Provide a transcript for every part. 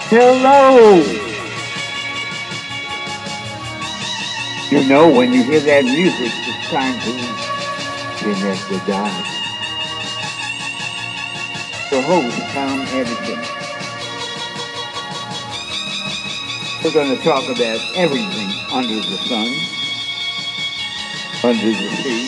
Hello! You know, when you hear that music, it's time to connect the dots. The host, Tom Edison. We're going to talk about everything under the sun, under the sea.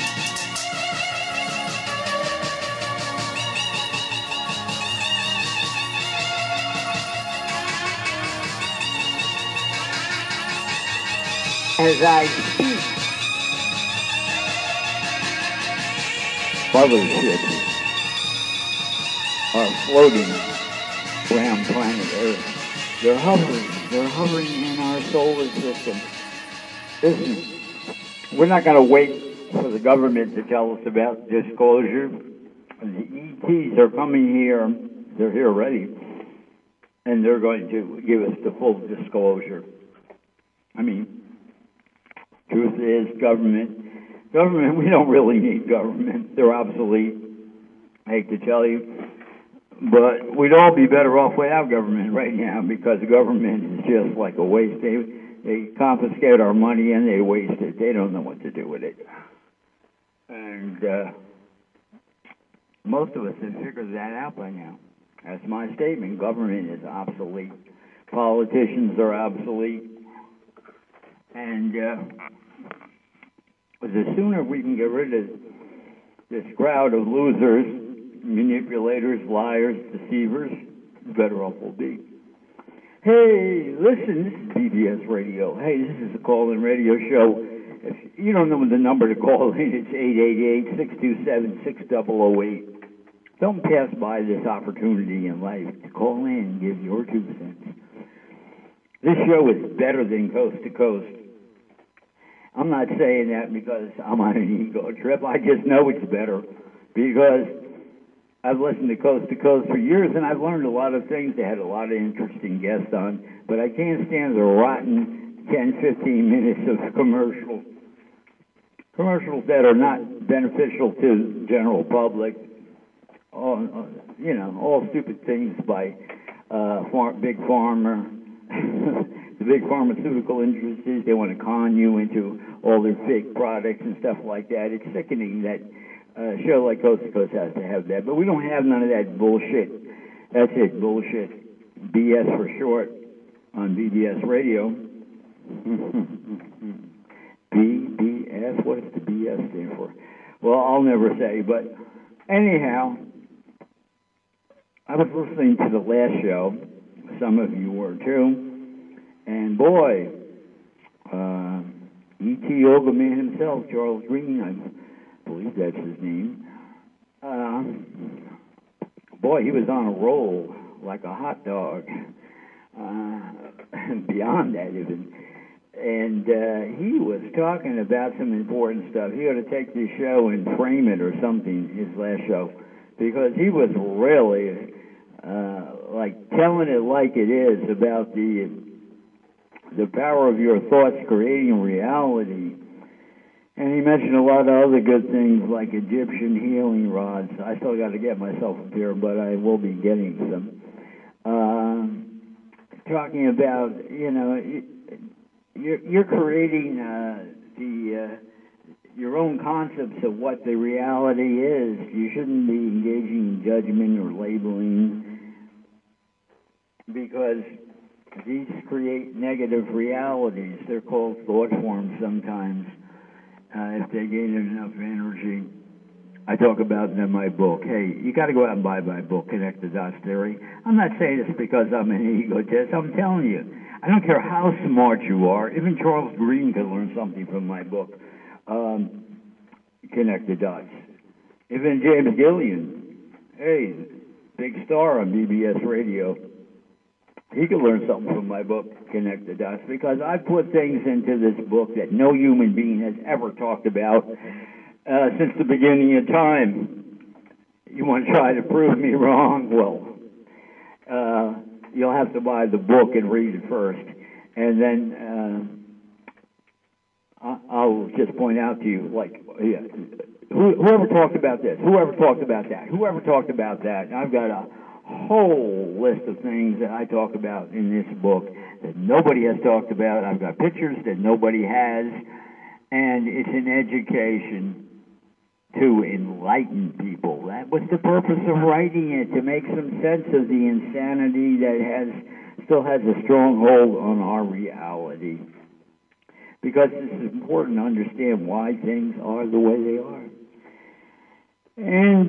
As I speak, motherships are floating around planet Earth. They're hovering in our solar system. Listen, we're not going to wait for the government to tell us about disclosure. The ETs are coming here. They're here already. And they're going to give us the full disclosure. I mean, truth is, government, we don't really need government. They're obsolete. I hate to tell you. But we'd all be better off without government right now, because the government is just like a waste. They confiscate our money and they waste it. They don't know what to do with it. And most of us have figured that out by now. That's my statement. Government is obsolete. Politicians are obsolete. And the sooner we can get rid of this crowd of losers, manipulators, liars, deceivers, the better off we'll be. Hey, listen, this is BBS Radio. Hey, this is a call-in radio show. If you don't know the number to call in, it's 888-627-6008. Don't pass by this opportunity in life to call in and give your 2 cents. This show is better than Coast to Coast. I'm not saying that because I'm on an ego trip. I just know it's better because I've listened to Coast for years, and I've learned a lot of things. They had a lot of interesting guests on, but I can't stand the rotten 10, 15 minutes of commercials that are not beneficial to the general public. All stupid things by Big Pharma. The big pharmaceutical industries, they want to con you into all their fake products and stuff like that. It's sickening that a show like Coast to Coast has to have that. But we don't have none of that bullshit. That's it, bullshit. BS for short on BBS Radio. BBS? What does the BS stand for? Well, I'll never say. But anyhow, I was listening to the last show. Some of you were too. And boy, E.T. Yoga Man himself, Charles Green, I believe that's his name. Boy, he was on a roll like a hot dog. Beyond that even. And he was talking about some important stuff. He ought to take this show and frame it or something, his last show, because he was really like telling it like it is about the power of your thoughts creating reality. And he mentioned a lot of other good things like Egyptian healing rods. I still got to get myself up here, but I will be getting some. Talking about, you're creating your own concepts of what the reality is. You shouldn't be engaging in judgment or labeling, because these create negative realities. They're called thought forms sometimes, if they gain enough energy. I talk about them in my book. Hey, you got to go out and buy my book, Connect the Dots Theory. I'm not saying this because I'm an egotist. I'm telling you, I don't care how smart you are. Even Charles Green could learn something from my book, Connect the Dots. Even James Gillian, hey, big star on BBS Radio, he could learn something from my book, Connect the Dots, because I put things into this book that no human being has ever talked about since the beginning of time. You want to try to prove me wrong? Well, you'll have to buy the book and read it first. And then I'll just point out to you, whoever talked about this, whoever talked about that, whoever talked about that. And I've got a whole list of things that I talk about in this book that nobody has talked about. I've got pictures that nobody has, and it's an education to enlighten people. That was the purpose of writing it, to make some sense of the insanity that still has a strong hold on our reality. Because it's important to understand why things are the way they are. And,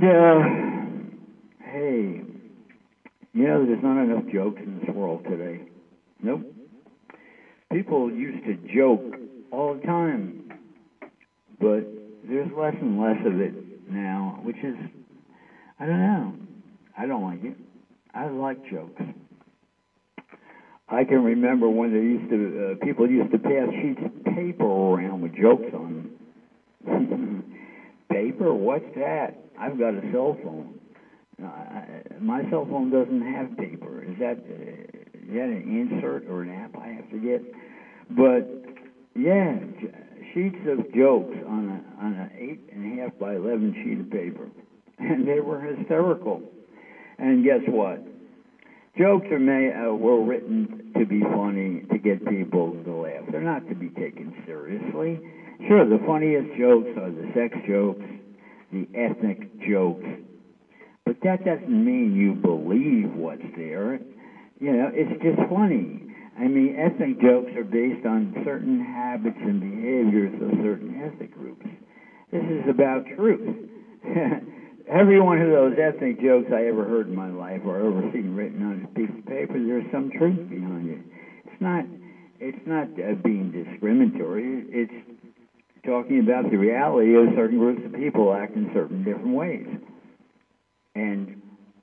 hey, there's not enough jokes in this world today. Nope. People used to joke all the time, but there's less and less of it now, which is, I don't know. I don't like it. I like jokes. I can remember when people used to pass sheets of paper around with jokes on them. Paper? What's that? I've got a cell phone. My cell phone doesn't have paper. Is that an insert or an app I have to get? But yeah, sheets of jokes on an 8.5 by 11 sheet of paper, and they were hysterical. And guess what? Jokes were written to be funny, to get people to laugh. They're not to be taken seriously. Sure, the funniest jokes are the sex jokes, the ethnic jokes, but that doesn't mean you believe what's there. It's just funny. I mean, ethnic jokes are based on certain habits and behaviors of certain ethnic groups. This is about truth. Every one of those ethnic jokes I ever heard in my life or ever seen written on a piece of paper, there's some truth behind it. It's not being discriminatory. It's talking about the reality of certain groups of people act in certain different ways. And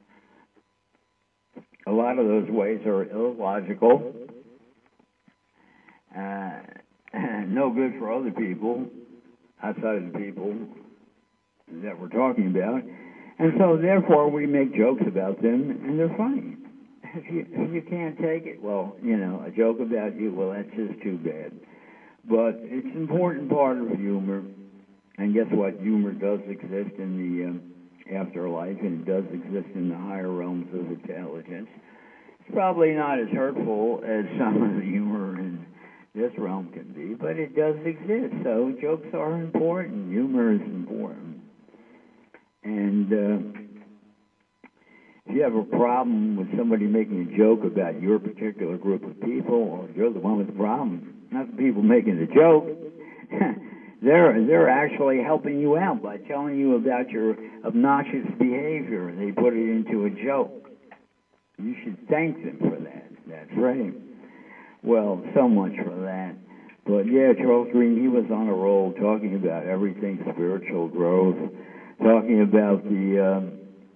a lot of those ways are illogical, no good for other people outside of the people that we're talking about. And so, therefore, we make jokes about them, and they're funny. If you can't take it, well, a joke about you, well, that's just too bad. But it's an important part of humor. And guess what? Humor does exist in the afterlife, and it does exist in the higher realms of intelligence. It's probably not as hurtful as some of the humor in this realm can be, but it does exist. So jokes are important. Humor is important. And if you have a problem with somebody making a joke about your particular group of people, well, you're the one with the problem, not the people making the joke. They're actually helping you out by telling you about your obnoxious behavior. They put it into a joke. You should thank them for that. That's right. Well, so much for that. But yeah, Charles Green, he was on a roll talking about everything spiritual growth, talking about the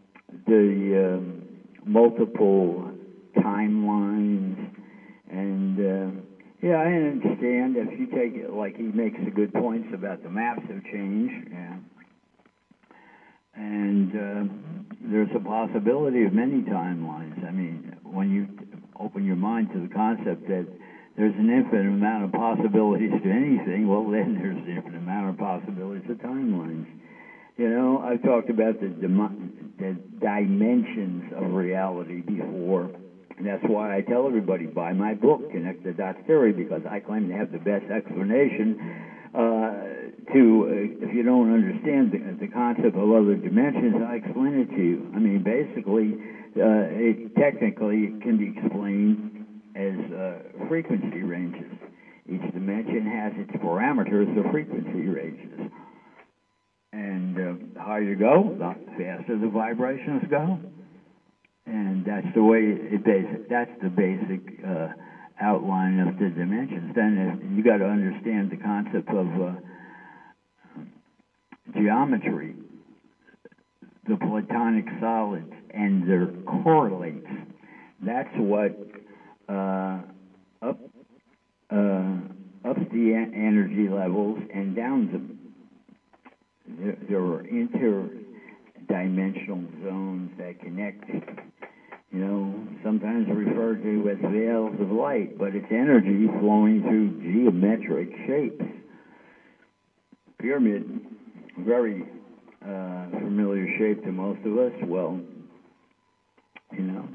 multiple timelines, and yeah, I understand if you take it, like he makes the good points about the maps have changed, yeah. And there's a possibility of many timelines. I mean, when you open your mind to the concept that there's an infinite amount of possibilities to anything, well, then there's an infinite amount of possibilities to timelines. I've talked about the dimensions of reality before, and that's why I tell everybody, buy my book, Connect the Dots Theory, because I claim to have the best explanation if you don't understand the concept of other dimensions, I explain it to you. I mean, basically, it technically can be explained as frequency ranges. Each dimension has its parameters of frequency ranges. And the higher you go, the faster the vibrations go. And that's the way that's the basic outline of the dimensions. Then you got to understand the concept of geometry, the platonic solids, and their correlates. That's what ups the energy levels and downs them. There are interdimensional zones that connect, sometimes referred to as veils of light, but it's energy flowing through geometric shapes. Pyramid, very familiar shape to most of us. Well, you know.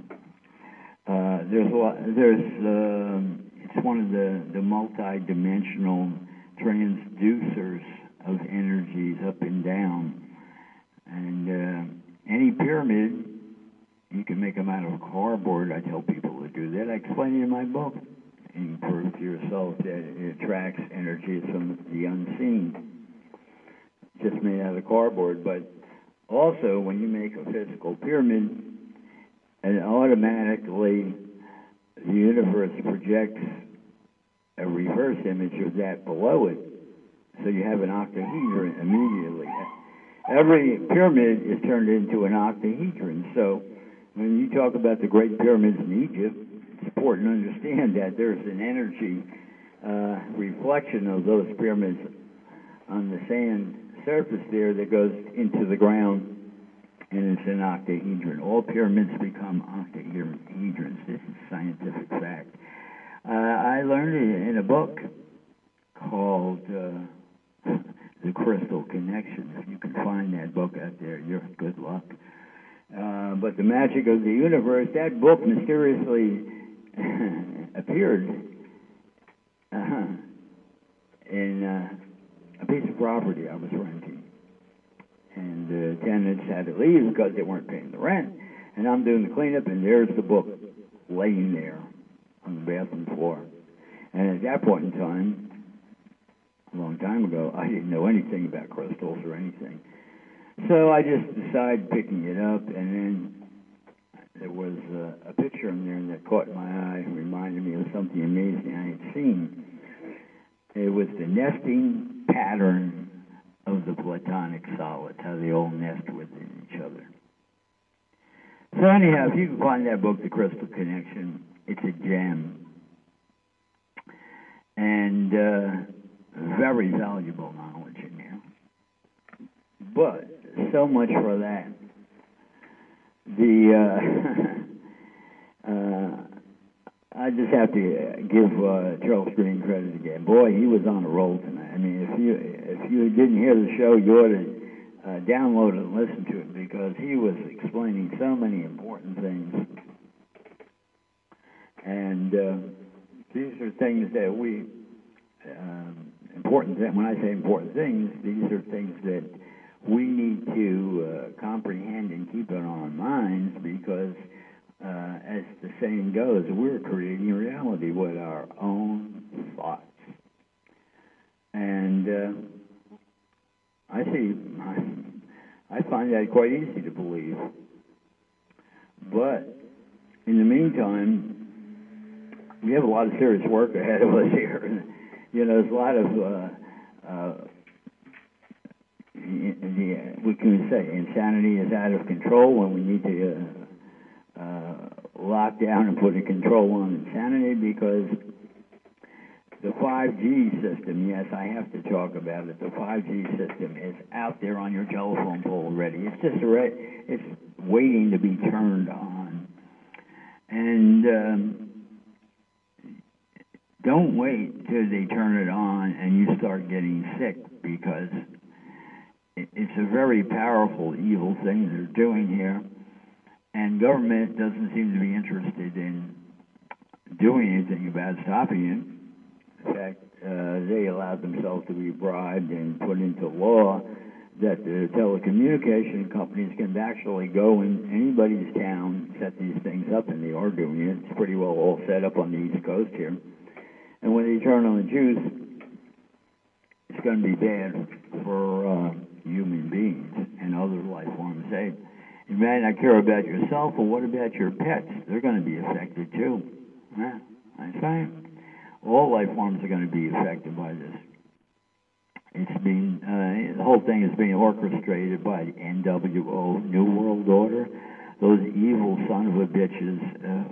It's one of the multi-dimensional transducers of energies up and down. And any pyramid, you can make them out of cardboard. I tell people to do that. I explain it in my book. And you prove to yourself that it attracts energy from the unseen, just made out of cardboard. But also, when you make a physical pyramid, and automatically the universe projects a reverse image of that below it. So you have an octahedron immediately. Every pyramid is turned into an octahedron. So when you talk about the great pyramids in Egypt, it's important to understand that there's an energy reflection of those pyramids on the sand surface there that goes into the ground, and it's an octahedron. All pyramids become octahedrons. This is scientific fact. I learned it in a book called The Crystal Connection. If you can find that book out there, you're good luck. But The Magic of the Universe, that book mysteriously appeared in a piece of property I was renting. And the tenants had to leave because they weren't paying the rent. And I'm doing the cleanup, and there's the book laying there on the bathroom floor. And at that point in time, a long time ago, I didn't know anything about crystals or anything. So I just decided picking it up, and then there was a picture in there that caught my eye and reminded me of something amazing I had seen. It was the nesting pattern of the platonic solids, how they all nest within each other. So anyhow, if you can find that book, The Crystal Connection, it's a gem. And very valuable knowledge in there. But so much for that. I just have to give Charles Green credit again. Boy, he was on a roll tonight. I mean, if you didn't hear the show, you ought to download it and listen to it, because he was explaining so many important things. And these are things that we when I say important things, these are things that we need to comprehend and keep on our minds, because as the saying goes, we're creating reality with our own thoughts. And I find that quite easy to believe. But in the meantime, we have a lot of serious work ahead of us here. You know, there's a lot of we can say insanity is out of control, and we need to lock down and put a control on insanity, because the 5G system, yes, I have to talk about it. The 5G system is out there on your telephone pole already. It's just it's waiting to be turned on. And don't wait till they turn it on and you start getting sick, because it's a very powerful, evil thing they're doing here. And government doesn't seem to be interested in doing anything about stopping it. In fact, they allowed themselves to be bribed and put into law that the telecommunication companies can actually go in anybody's town, set these things up, and they are doing it. It's pretty well all set up on the East Coast here. And when they turn on the juice, it's going to be bad for human beings and other life forms. Hey, you may not care about yourself, but what about your pets? They're going to be affected too. Yeah, I'm saying. All life forms are going to be affected by this. It's being the whole thing is being orchestrated by the NWO, New World Order. Those evil son of a bitches,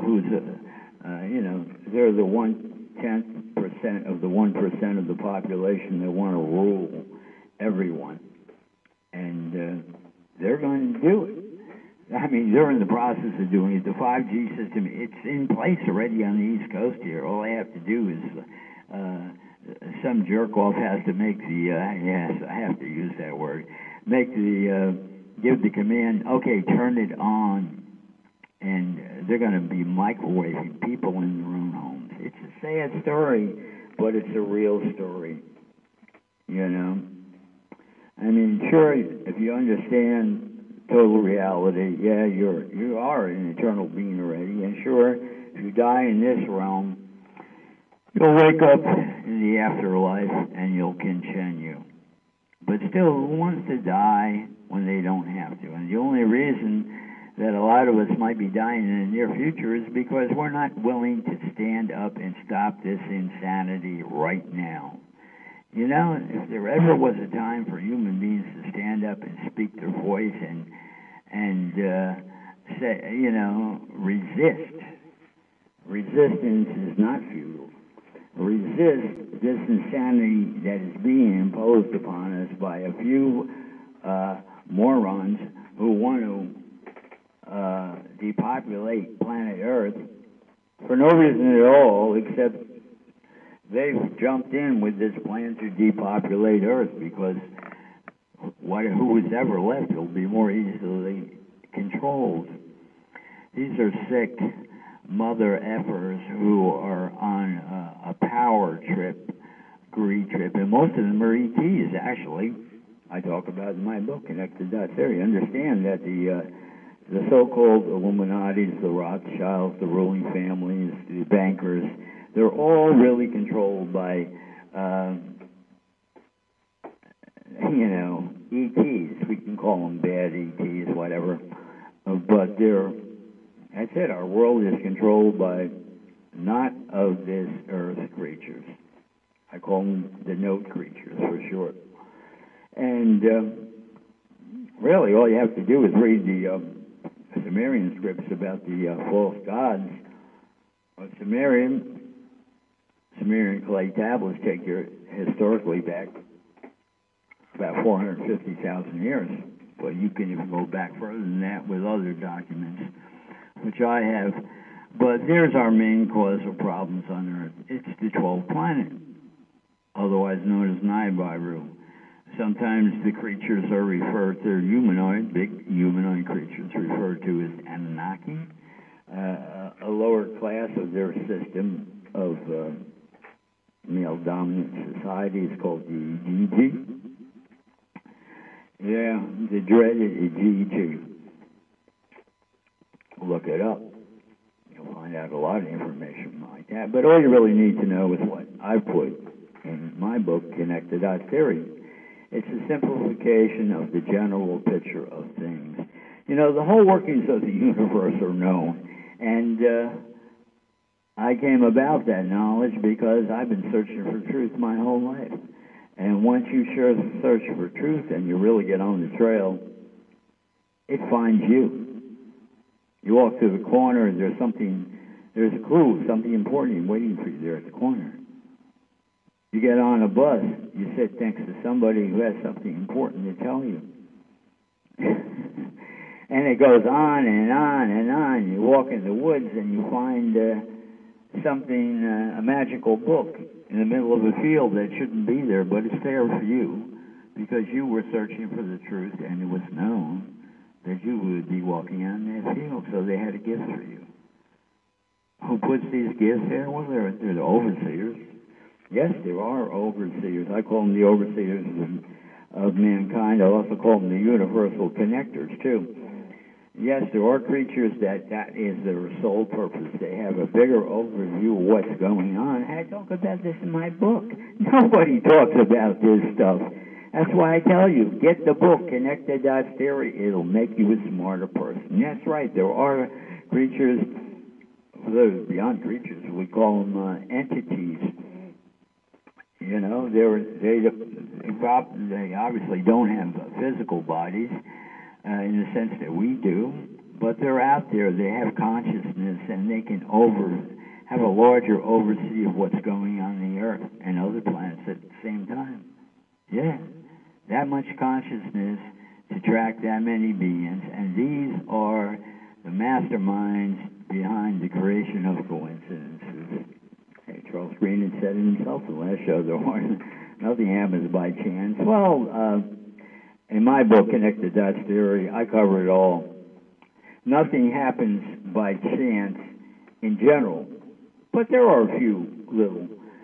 they're the 1/10% of the 1% of the population that want to rule everyone, and they're going to do it. I mean, they're in the process of doing it. The 5G system, it's in place already on the East Coast here. All I have to do is some jerk-off has to make the, yes, I have to use that word, give the command, okay, turn it on. and they're going to be microwaving people in their own homes. It's a sad story, but it's a real story, you know. I mean, sure, if you understand total reality, yeah, you are an eternal being already, and sure, if you die in this realm, you'll wake up in the afterlife and you'll continue. But still, who wants to die when they don't have to? And the only reason that a lot of us might be dying in the near future is because we're not willing to stand up and stop this insanity right now. You know, if there ever was a time for human beings to stand up and speak their voice and say, you know, resist. Resistance is not futile. Resist this insanity that is being imposed upon us by a few morons who want to depopulate planet Earth for no reason at all, except they've jumped in with this plan to depopulate Earth because who is ever left will be more easily controlled. These are sick mother effers who are on a power trip, greed trip, and most of them are ETs, actually. I talk about in my book, Connected Dot Theory. Understand that the so-called Illuminatis, the Rothschilds, the ruling families, the bankers, they're all really controlled by, you know, ETs. We can call them bad ETs, whatever. But that's it. Our world is controlled by not of this earth creatures. I call them the note creatures for short. And really, all you have to do is read the Sumerian scripts about the false gods of Sumerian clay tablets take you historically back about 450,000 years. But you can even go back further than that with other documents, which I have. But there's our main cause of problems on Earth. It's the 12th planet, otherwise known as Nibiru. Sometimes the creatures are referred to, humanoid, big humanoid creatures referred to as Anunnaki. A lower class of their system of male-dominant society is called the Igigi. Yeah, the dreaded Igigi. Look it up. You'll find out a lot of information like that. But all you really need to know is what I've put in my book, Connected Dot Theory. It's a simplification of the general picture of things. You know, the whole workings of the universe are known. And I came about that knowledge because I've been searching for truth my whole life. And once you search for truth and you really get on the trail, it finds you. You walk to the corner, there's a clue, something important waiting for you there at the corner. You get on a bus, you sit next to somebody who has something important to tell you. And it goes on and on and on. You walk in the woods and you find a magical book in the middle of a field that shouldn't be there, but it's there for you because you were searching for the truth and it was known that you would be walking out in that field, so they had a gift for you. Who puts these gifts there? Well, they're the overseers. Yes, there are overseers. I call them the overseers of mankind. I also call them the universal connectors, too. Yes, there are creatures that is their sole purpose. They have a bigger overview of what's going on. I talk about this in my book. Nobody talks about this stuff. That's why I tell you, get the book, Connected Dot Theory. It'll make you a smarter person. That's right. There are creatures, beyond creatures, we call them entities. You know, they obviously don't have physical bodies in the sense that we do, but they're out there. They have consciousness, and they can have a larger oversee of what's going on the Earth and other planets at the same time. Yeah, that much consciousness to track that many beings, and these are the masterminds behind the creation of coincidences. Hey, Charles Green had said it himself in the last show, nothing happens by chance. Well, in my book, Connected Dots Theory, I cover it all. nothing happens by chance in general, but there are a few little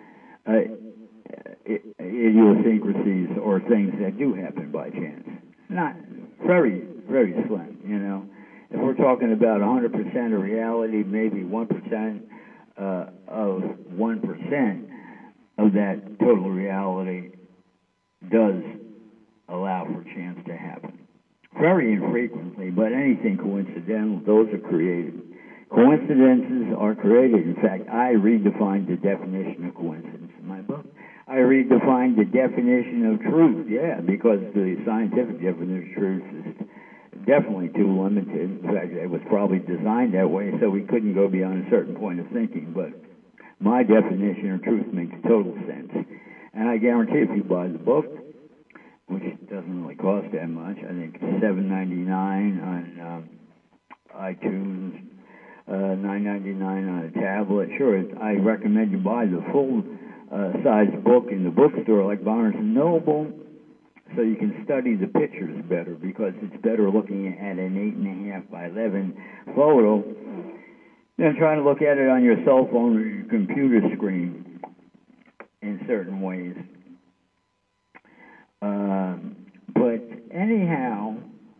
idiosyncrasies or things that do happen by chance. Not very, very slim, you know. If we're talking about 100% of reality, maybe 1% of 1% of that total reality does allow for chance to happen. Very infrequently, but anything coincidental, those are created. Coincidences are created. In fact, I redefined the definition of coincidence in my book. I redefined the definition of truth, because the scientific definition of truth is definitely too limited. In fact, it was probably designed that way so we couldn't go beyond a certain point of thinking, but my definition of truth makes total sense. And I guarantee if you buy the book, which doesn't really cost that much, I think it's $7.99 on iTunes, $9.99 on a tablet. Sure, I recommend you buy the full size book in the bookstore like Barnes & Noble so you can study the pictures better, because it's better looking at an 8.5 by 11 photo than trying to look at it on your cell phone or your computer screen in certain ways. But anyhow,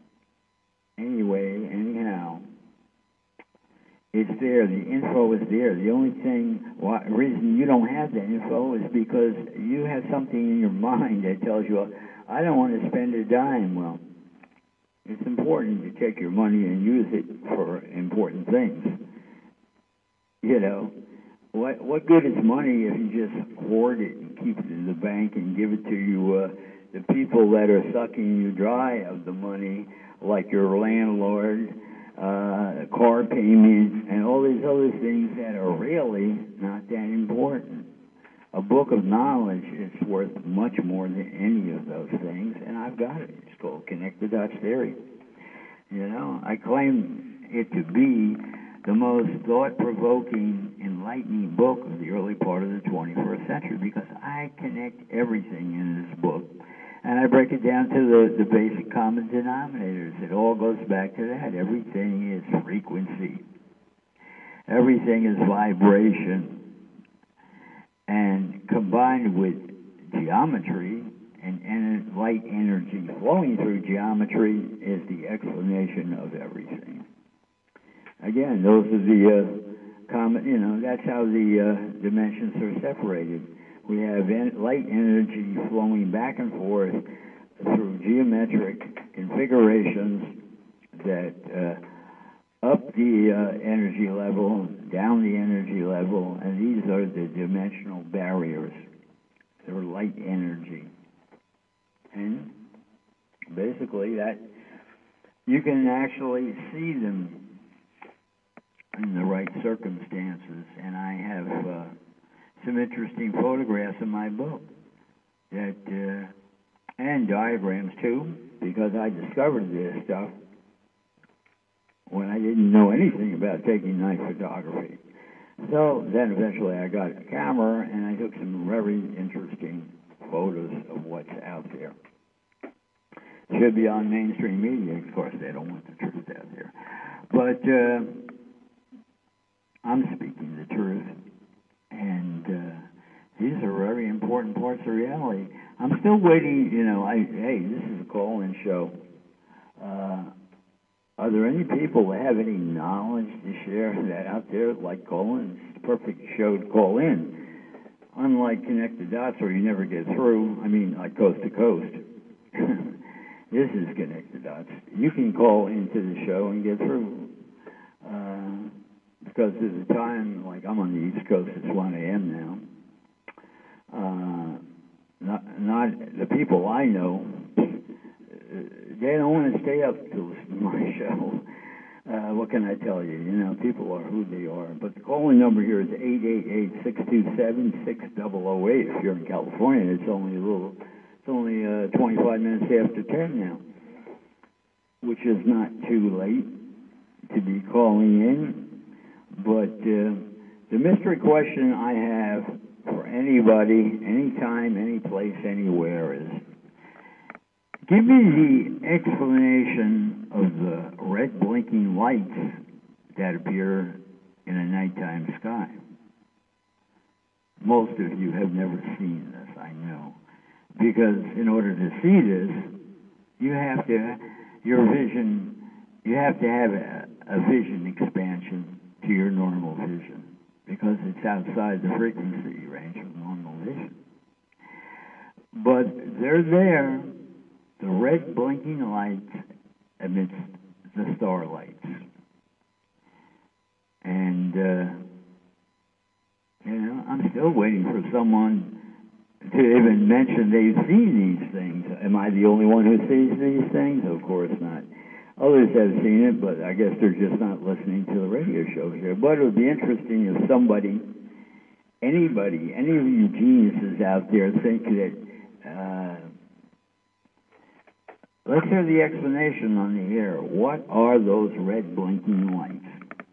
it's there. The info is there. The only reason you don't have that info is because you have something in your mind that tells you, I don't want to spend a dime. Well, it's important to take your money and use it for important things. You know, what good is money if you just hoard it and keep it in the bank and give it to you, the people that are sucking you dry of the money, like your landlord, car payments, and all these other things that are really not that important. A book of knowledge is worth much more than any of those things, and I've got it. It's called Connect the Dots Theory. You know, I claim it to be the most thought-provoking, enlightening book of the early part of the 21st century, because I connect everything in this book, and I break it down to the basic common denominators. It all goes back to that. Everything is frequency. Everything is vibration. And combined with geometry and light energy flowing through geometry is the explanation of everything. Again, those are the common, that's how the dimensions are separated. We have light energy flowing back and forth through geometric configurations that up the energy level, down the energy level, and these are the dimensional barriers. They're light energy. And basically that you can actually see them in the right circumstances. And I have some interesting photographs in my book that and diagrams too, because I discovered this stuff when I didn't know anything about taking night photography. So then eventually I got a camera and I took some very interesting photos of what's out there. It should be on mainstream media. Of course, they don't want the truth out there. But I'm speaking the truth. And these are very important parts of reality. I'm still waiting, hey, this is a call-in show. Are there any people that have any knowledge to share that out there, like call-in? It's the perfect show to call in. Unlike Connect the Dots, where you never get through, like coast to coast. This is Connect the Dots. You can call into the show and get through. Because there's a time, like I'm on the East Coast, it's 1 a.m. now. Not the people I know, they don't want to stay up to listen to my show. What can I tell you? People are who they are. But the calling number here is 888-627-6008. If you're in California, it's only 25 minutes after 10 now, which is not too late to be calling in. But the mystery question I have for anybody, anytime, any place, anywhere is, give me the explanation of the red blinking light lights that appear in a nighttime sky. Most of you have never seen this, I know. Because in order to see this, you have to have a vision expansion to your normal vision, because it's outside the frequency range of normal vision. But they're there, the red blinking lights amidst the starlights. And, I'm still waiting for someone to even mention they've seen these things. Am I the only one who sees these things? Of course not. Others have seen it, but I guess they're just not listening to the radio show here. But it would be interesting if anybody, any of you geniuses out there think that, let's hear the explanation on the air. What are those red blinking lights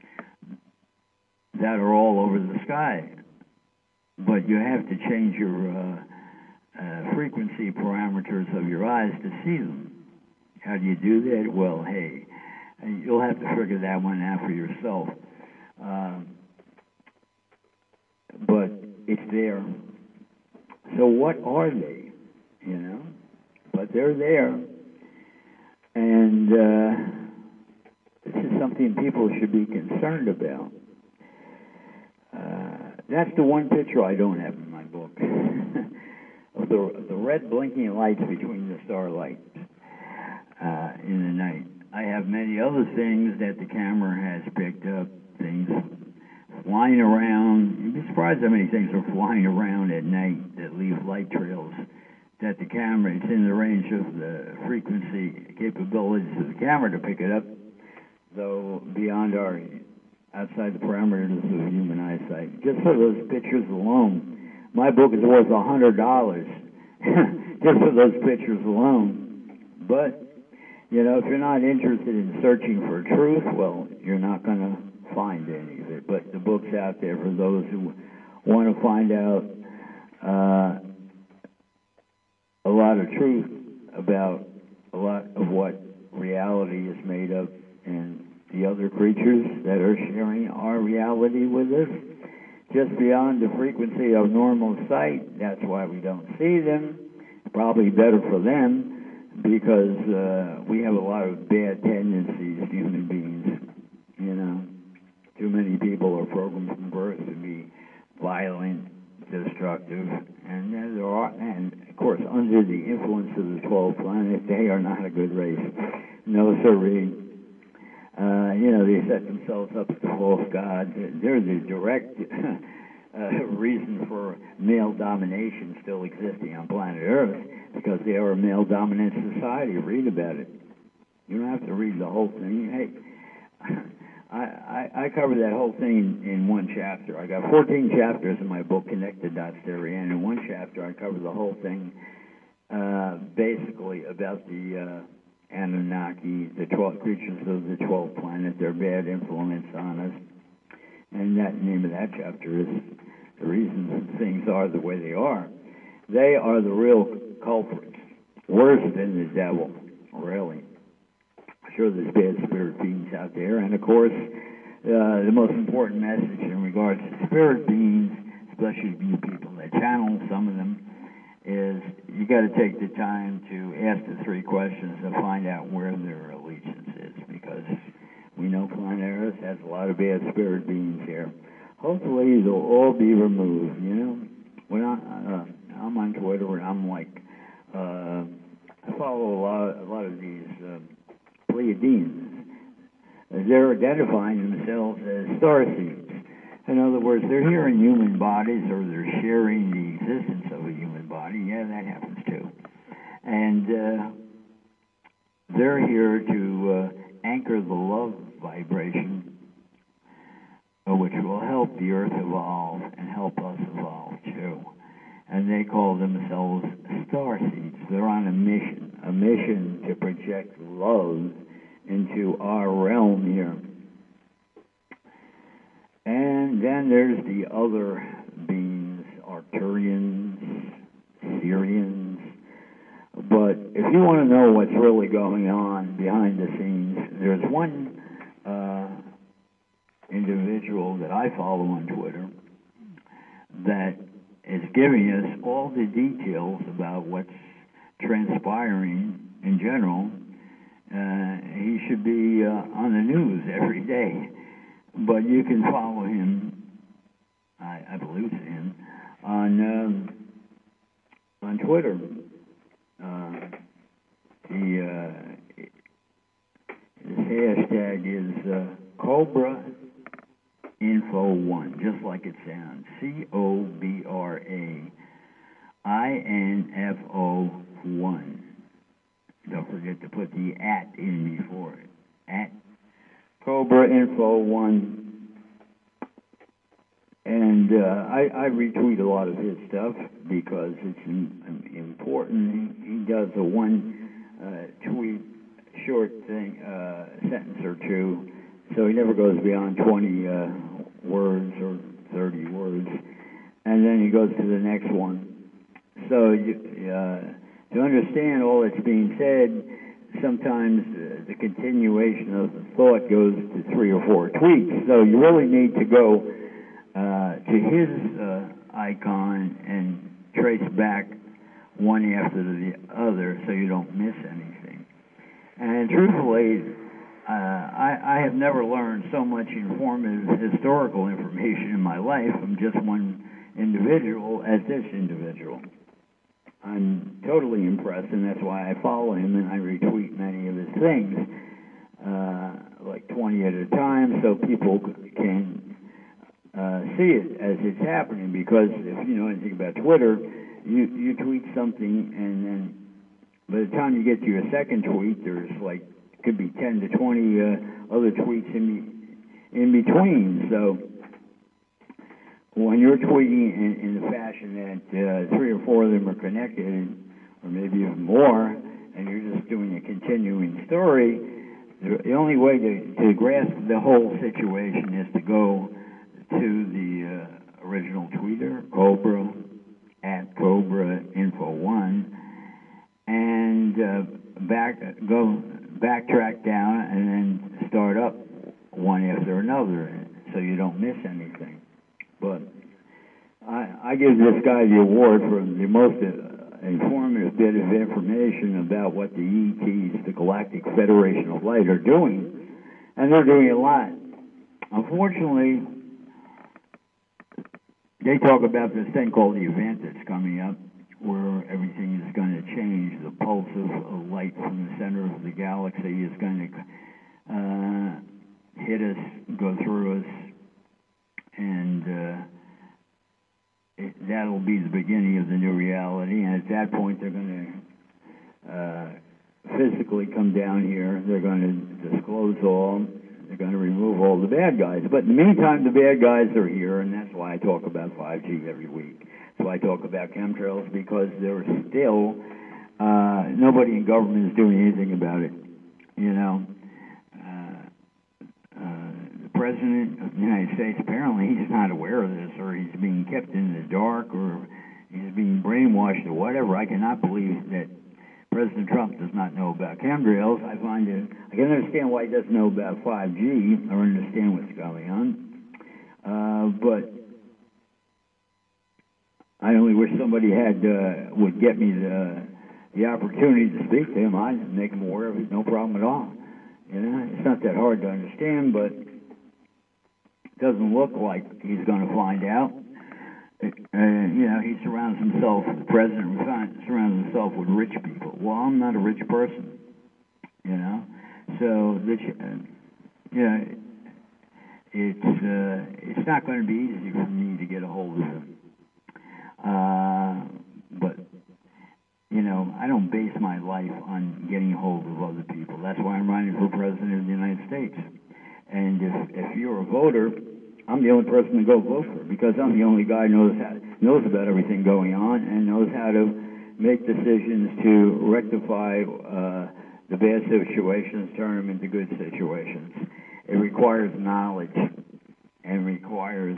that are all over the sky? But you have to change your frequency parameters of your eyes to see them. How do you do that? Well, hey, you'll have to figure that one out for yourself. But it's there. So what are they? But they're there. And this is something people should be concerned about. That's the one picture I don't have in my book. Of the red blinking lights between the starlights in the night. I have many other things that the camera has picked up, things flying around. You'd be surprised how many things are flying around at night that leave light trails that the camera, it's in the range of the frequency capabilities of the camera to pick it up, though beyond outside the parameters of human eyesight. Just for those pictures alone, my book is worth $100 just for those pictures alone. But, if you're not interested in searching for truth, well, you're not going to find any of it. But the book's out there for those who want to find out a lot of truth about a lot of what reality is made of, and the other creatures that are sharing our reality with us, just beyond the frequency of normal sight. That's why we don't see them. It's probably better for them, because we have a lot of bad tendencies, human beings. Too many people are programmed from birth to be violent, destructive, and of course, under the influence of the 12 planets, they are not a good race. No, sirree. They set themselves up as the false god. They're the direct reason for male domination still existing on planet Earth, because they are a male-dominant society. Read about it. You don't have to read the whole thing. Hey, I cover that whole thing in one chapter. I got 14 chapters in my book, Connected Dots Theory, and in one chapter I cover the whole thing, basically about the Anunnaki, the 12 creatures of the 12th planet, their bad influence on us. And that name of that chapter is The Reasons Things Are the Way They Are. They are the real culprits, worse than the devil, really. Sure, there's bad spirit beings out there, and of course, the most important message in regards to spirit beings, especially you people that channel some of them, is you got to take the time to ask the 3 questions to find out where their allegiance is, because we know planet Earth has a lot of bad spirit beings here. Hopefully, they'll all be removed. When I'm on Twitter, and I'm like, I follow a lot of these Pleiadians. They're identifying themselves as starseeds. In other words, they're here in human bodies, or they're sharing the existence of a human body. Yeah, that happens too. And they're here to anchor the love vibration, which will help the Earth evolve and help us evolve too. And they call themselves starseeds. They're on a mission to project love into our realm here. And then there's the other beings, Arcturians, Syrians. But if you want to know what's really going on behind the scenes, there's one individual that I follow on Twitter that is giving us all the details about what's transpiring in general. He should be on the news every day, but you can follow him, I believe it's him, on Twitter. His hashtag is Cobra Info 1, just like it sounds. COBRAINFO 1. Don't forget to put the @ in before it. @ Cobra Info 1. And I retweet a lot of his stuff because it's important. He does a one tweet short thing, sentence or two, so he never goes beyond 20 words or 30 words, and then he goes to the next one. So to understand all that's being said, sometimes the continuation of the thought goes to 3 or 4 tweets. So you really need to go to his icon and trace back one after the other so you don't miss anything. And truthfully, I have never learned so much informative historical information in my life from just one individual as this individual. I'm totally impressed, and that's why I follow him and I retweet many of his things, like 20 at a time, so people can see it as it's happening. Because if you know anything about Twitter, you tweet something, and then by the time you get to your second tweet, there's like could be 10 to 20 other tweets in between. So when you're tweeting in the fashion that 3 or 4 of them are connected, or maybe even more, and you're just doing a continuing story, the only way to grasp the whole situation is to go to the original tweeter, Cobra, @ Cobra Info 1, and backtrack down and then start up one after another so you don't miss anything. But I give this guy the award for the most informative bit of information about what the ETs, the Galactic Federation of Light, are doing, and they're doing a lot. Unfortunately, they talk about this thing called the event that's coming up, where everything is going to change. The pulse of light from the center of the galaxy is going to hit us, go through us, and that'll be the beginning of the new reality. And at that point, they're going to physically come down here. They're going to disclose all. They're going to remove all the bad guys. But in the meantime, the bad guys are here, and that's why I talk about 5G every week. So I talk about chemtrails, because there's still nobody in government is doing anything about it. You know, the President of the United States, apparently he's not aware of this, or he's being kept in the dark, or he's being brainwashed, or whatever. I cannot believe that President Trump does not know about chemtrails. I find it, I can understand why he doesn't know about 5G or understand what's going on, but I only wish somebody would get me the opportunity to speak to him. I'd make him aware of it, no problem at all. You know, it's not that hard to understand, but it doesn't look like he's going to find out. You know, he surrounds himself, the president surrounds himself with rich people. Well, I'm not a rich person, you know. So, you know, it's not going to be easy for me to get a hold of him. But, you know, I don't base my life on getting a hold of other people. That's why I'm running for president of the United States. And if you're a voter, I'm the only person to go vote for, because I'm the only guy who knows about everything going on and knows how to make decisions to rectify the bad situations, turn them into good situations. It requires knowledge and requires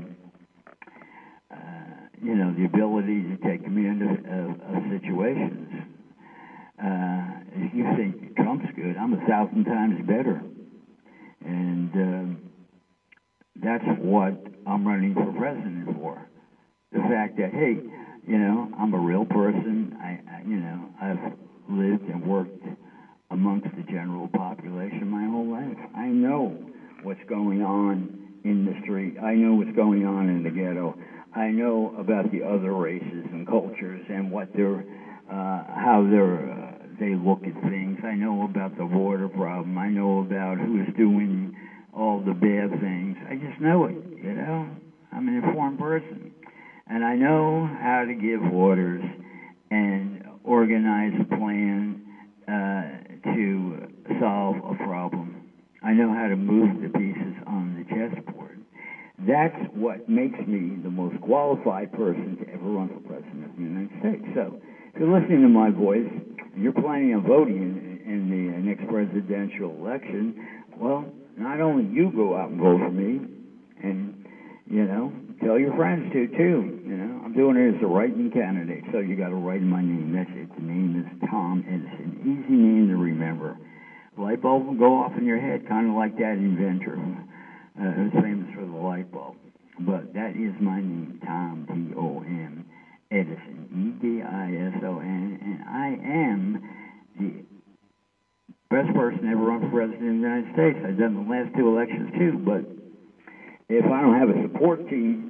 you know, the ability to take command of situations. If you think Trump's good, I'm 1,000 times better. And that's what I'm running for president for. The fact that, hey, I'm a real person. I've lived and worked amongst the general population my whole life. I know what's going on in the street. I know what's going on in the ghetto. I know about the other races and cultures and what how they look at things. I know about the water problem. I know about who's doing all the bad things. I just know it, I'm an informed person. And I know how to give orders and organize a plan to solve a problem. I know how to move the pieces on the chessboard. That's what makes me the most qualified person to ever run for president of the United States. So if you're listening to my voice and you're planning on voting in the next presidential election, well, not only you go out and vote for me, and, tell your friends to, too. I'm doing it as a write-in candidate, so you got to write in my name. That's it. The name is Tom Edison. Easy name to remember. Light bulb will go off in your head, kind of like that inventor who's famous for the light bulb. But that is my name, Tom, T-O-M, Edison, E-D-I-S-O-N, and I am the best person ever run for president of the United States. I've done the last 2 elections, too, but if I don't have a support team,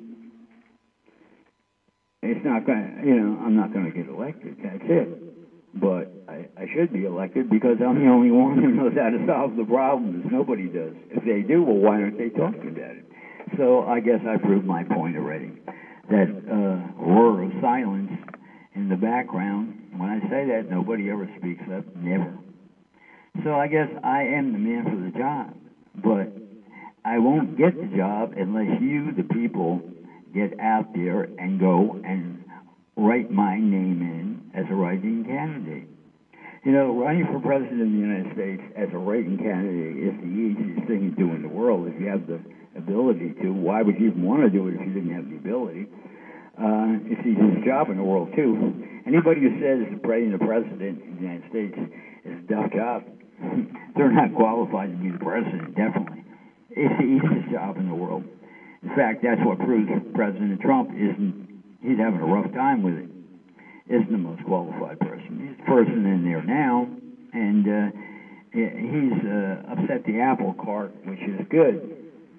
it's not going to, I'm not going to get elected. That's it. But I should be elected because I'm the only one who knows how to solve the problems. Nobody does. If they do, well, why aren't they talking about it? So I guess I proved my point already. That roar of silence in the background, when I say that, nobody ever speaks up, never. So I guess I am the man for the job. But I won't get the job unless you, the people, get out there and go and write my name in as a write-in candidate. Running for president of the United States as a write-in candidate is the easiest thing to do in the world. If you have the ability to, why would you even want to do it if you didn't have the ability? It's the easiest job in the world, too. Anybody who says being the president of the United States is a tough job, they're not qualified to be the president, definitely. It's the easiest job in the world. In fact, that's what proves President Trump he's having a rough time with it. Isn't the most qualified person. He's the person in there now, and he's upset the apple cart, which is good,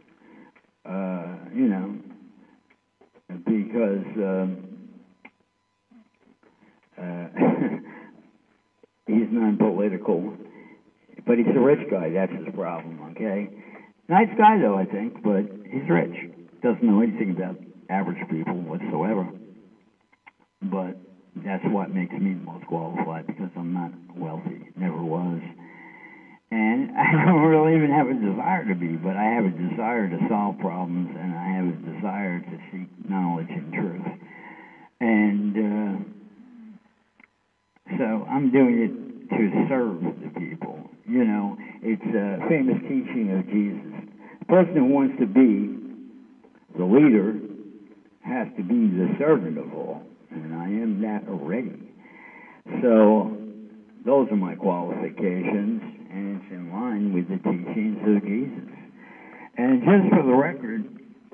because he's non-political, but he's a rich guy. That's his problem, okay? Nice guy, though, I think, but he's rich. Doesn't know anything about average people whatsoever. But that's what makes me the most qualified, because I'm not wealthy, never was. And I don't really even have a desire to be, but I have a desire to solve problems, and I have a desire to seek knowledge and truth. And so I'm doing it to serve the people. It's a famous teaching of Jesus. The person who wants to be the leader has to be the servant of all, and I am that already. So those are my qualifications, and it's in line with the teachings of Jesus. And just for the record,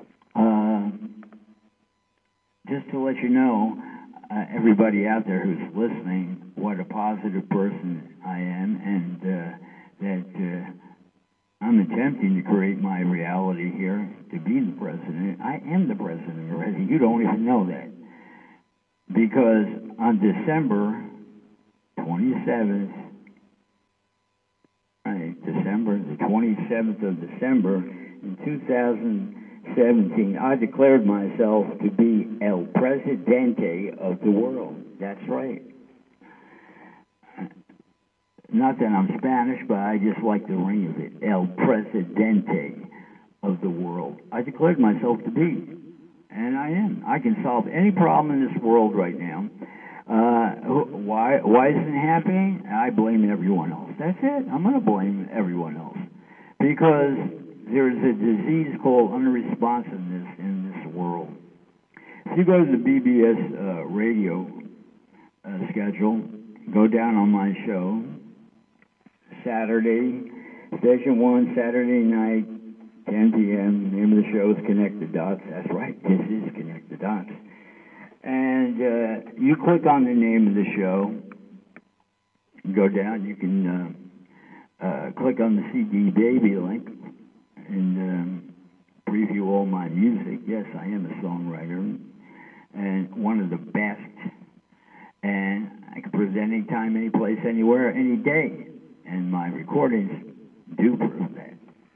just to let you know, everybody out there who's listening, what a positive person I am, and that I'm attempting to create my reality here to be the president. I am the president already. You don't even know that. Because on December 27th, the 27th of December in 2017, I declared myself to be El Presidente of the world. That's right. Not that I'm Spanish, but I just like the ring of it. El Presidente of the world. I declared myself to be, and I am. I can solve any problem in this world right now. Why isn't it happening? I blame everyone else. That's it. I'm going to blame everyone else. Because there's a disease called unresponsiveness in this world. If you go to the BBS radio schedule, go down on my show, Saturday, Station 1, Saturday night, 10 p.m. Name of the show is Connect the Dots. That's right, this is Connect the Dots. And you click on the name of the show, go down, you can click on the CD Baby link and preview all my music. Yes, I am a songwriter and one of the best. And I can prove that anytime, any place, anywhere, any day. And my recordings do prove that.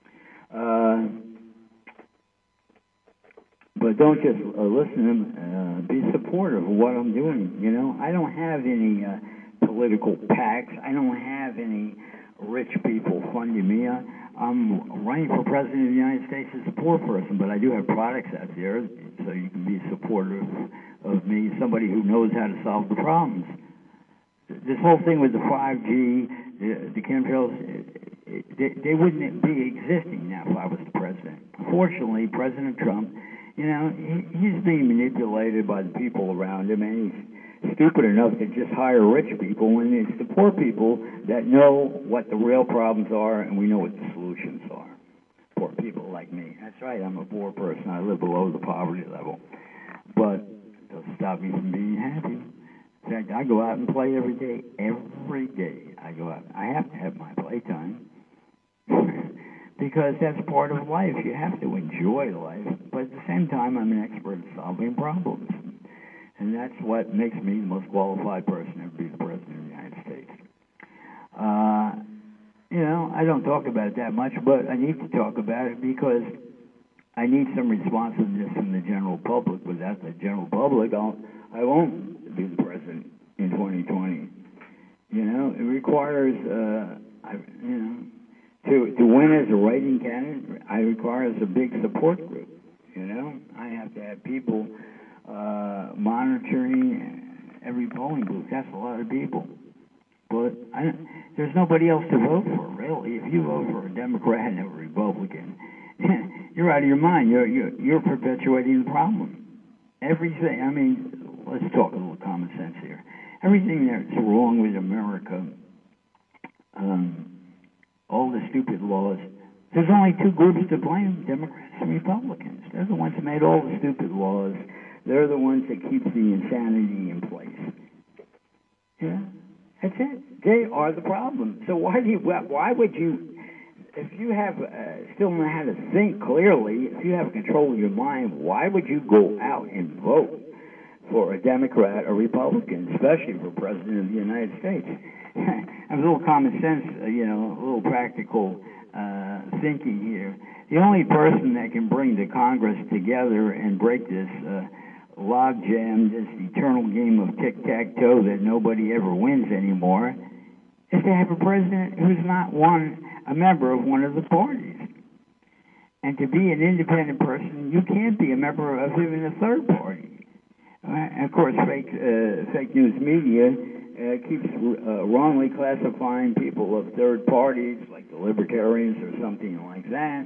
But don't just listen to them. Be supportive of what I'm doing. You know, I don't have any political PACs. I don't have any rich people funding me. I'm running for president of the United States as a poor person, but I do have products out there, so you can be supportive of me, somebody who knows how to solve the problems. This whole thing with the 5G, the chemtrails, they wouldn't be existing now if I was the president. Unfortunately, President Trump, you know, he's being manipulated by the people around him, and he's stupid enough to just hire rich people when it's the poor people that know what the real problems are, and we know what the solutions are. Poor people like me. That's right, I'm a poor person. I live below the poverty level. But it doesn't stop me from being happy. In fact, I go out and play every day. Every day I go out. I have to have my playtime. Because that's part of life. You have to enjoy life. But at the same time, I'm an expert at solving problems. And that's what makes me the most qualified person to be the President of the United States. You know, I don't talk about it that much, but I need to talk about it because I need some responsiveness from the general public. Without the general public, I won't be the President in 2020. You know, it requires, you know, to win as a writing candidate, I require a big support group. You know, I have to have people monitoring every polling booth. That's a lot of people. But there's nobody else to vote for, really. If you vote for a Democrat and a Republican, you're out of your mind. You're perpetuating the problem. Everything. I mean, let's talk a little common sense here. Everything that's wrong with America, all the stupid laws. There's only two groups to blame: Democrats and Republicans. They're the ones that made all the stupid laws. They're the ones that keep the insanity in place. Yeah, that's it. They are the problem. So why would you, if you have still know how to think clearly, if you have control of your mind, why would you go out and vote for a Democrat or Republican, especially for President of the United States? Have a little common sense, you know, a little practical thinking here. The only person that can bring the Congress together and break this logjam, this eternal game of tic-tac-toe that nobody ever wins anymore, is to have a president who's not a member of one of the parties. And to be an independent person, you can't be a member of even a third party. And of course, fake news media keeps wrongly classifying people of third parties, like the libertarians or something like that,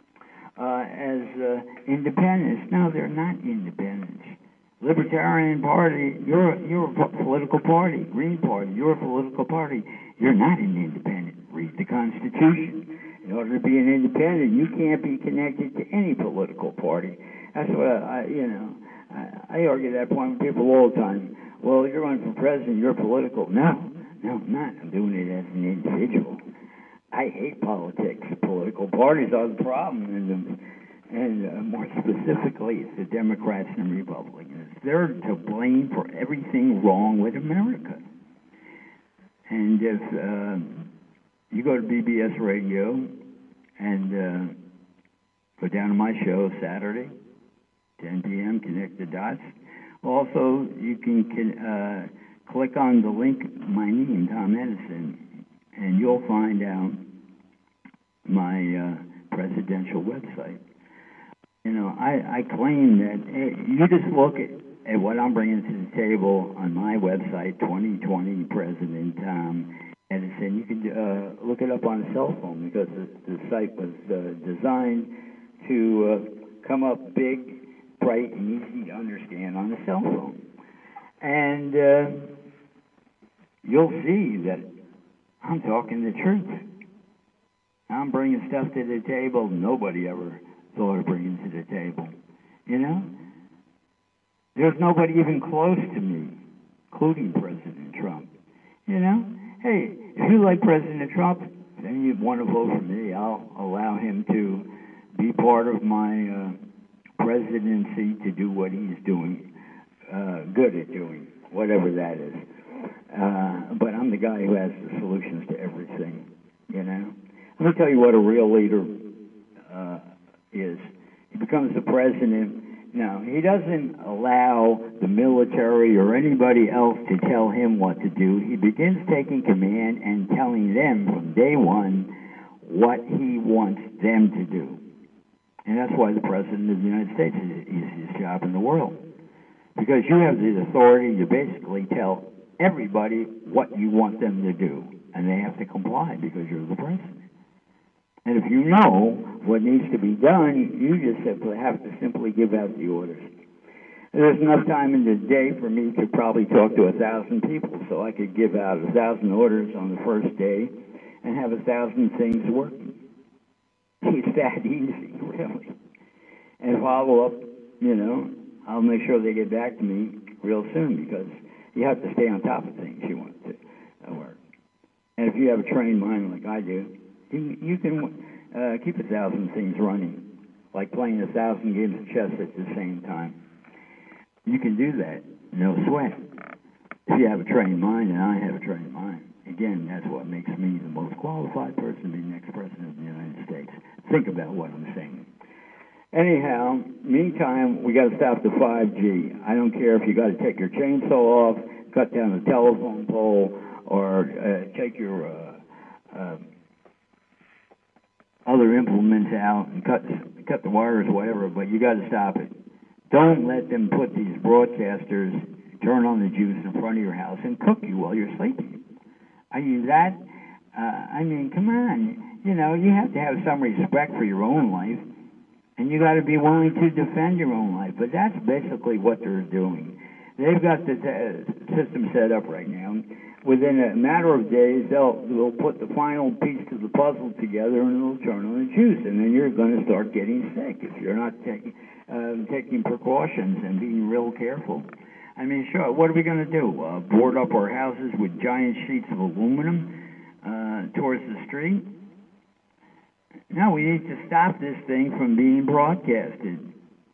as independents. No, they're not independents. Libertarian Party, you're a political party. Green Party, you're a political party. You're not an independent. Read the Constitution. In order to be an independent, you can't be connected to any political party. That's what I argue that point with people all the time. Well, you're running for president, you're political. No, I'm not. I'm doing it as an individual. I hate politics. Political parties are the problem, and more specifically, it's the Democrats and Republicans. They're to blame for everything wrong with America. And if you go to BBS Radio and go down to my show Saturday, 10 p.m., Connect the Dots. Also, you can click on the link, my name, Tom Edison, and you'll find out my presidential website. You know, I claim that you just look at what I'm bringing to the table on my website, 2020 President Tom Edison. You can look it up on a cell phone because the site was designed to come up big, bright, and easy to understand on a cell phone. And you'll see that I'm talking the truth. Now, I'm bringing stuff to the table nobody ever thought of bringing to the table. You know? There's nobody even close to me, including President Trump. You know? Hey, if you like President Trump, then you want to vote for me. I'll allow him to be part of my presidency to do what he's doing, good at doing, whatever that is. But I'm the guy who has the solutions to everything, you know? Let me tell you what a real leader is. He becomes the president. Now, he doesn't allow the military or anybody else to tell him what to do. He begins taking command and telling them from day one what he wants them to do. And that's why the President of the United States is the easiest job in the world. Because you have the authority to basically tell everybody what you want them to do. And they have to comply because you're the President. And if you know what needs to be done, you just have to simply give out the orders. There's enough time in the day for me to probably talk to 1,000 people, so I could give out 1,000 orders on the first day and have 1,000 things working. It's that easy, really. And follow up, you know, I'll make sure they get back to me real soon because you have to stay on top of things you want to work. And if you have a trained mind like I do, you can keep 1,000 things running, like playing 1,000 games of chess at the same time. You can do that, no sweat. If you have a trained mind, and I have a trained mind, again, that's what makes me the most qualified person to be the next president of the United States. Think about what I'm saying. Anyhow, meantime, we got to stop the 5G. I don't care if you got to take your chainsaw off, cut down the telephone pole, or take your other implements out and cut the wires, whatever, but you got to stop it. Don't let them put these broadcasters turn on the juice in front of your house and cook you while you're sleeping. Are you that? I mean, come on. You know, you have to have some respect for your own life, and you got to be willing to defend your own life. But that's basically what they're doing. They've got the system set up right now. Within a matter of days, they'll put the final piece to the puzzle together, and it'll turn on the juice, and then you're going to start getting sick if you're not taking precautions and being real careful. I mean, sure, what are we going to do? Board up our houses with giant sheets of aluminum towards the street? No, we need to stop this thing from being broadcasted.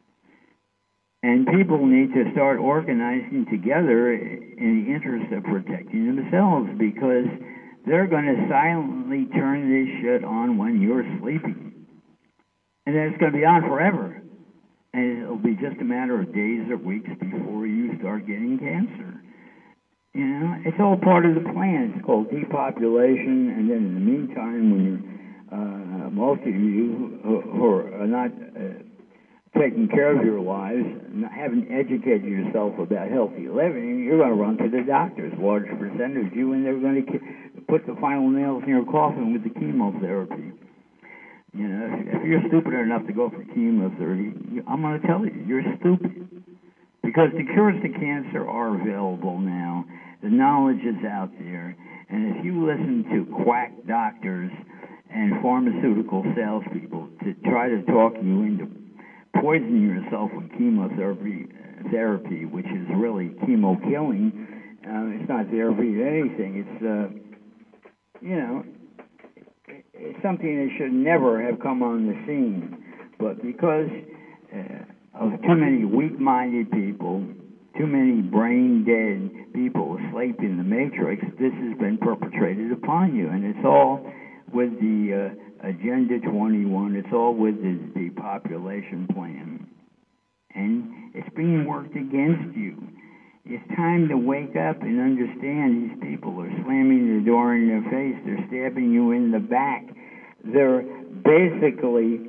And people need to start organizing together in the interest of protecting themselves because they're going to silently turn this shit on when you're sleeping. And then it's going to be on forever. And it'll be just a matter of days or weeks before you start getting cancer. You know, it's all part of the plan. It's called depopulation. And then in the meantime, when you're, most of you who are not taking care of your lives, haven't educated yourself about healthy living, you're going to run to the doctors, large percentage of you, and they're going to put the final nails in your coffin with the chemotherapy. You know, if you're stupid enough to go for chemotherapy, I'm going to tell you, you're stupid. Because the cures to cancer are available now. The knowledge is out there. And if you listen to quack doctors and pharmaceutical salespeople to try to talk you into poisoning yourself with chemotherapy, which is really chemo killing, it's not therapy to anything. It's, you know, it's something that should never have come on the scene. But because of too many weak-minded people, too many brain-dead people asleep in the matrix, this has been perpetrated upon you. And it's all with the Agenda 21. It's all with the depopulation plan. And it's being worked against you. It's time to wake up and understand these people are slamming the door in your face. They're stabbing you in the back. They're basically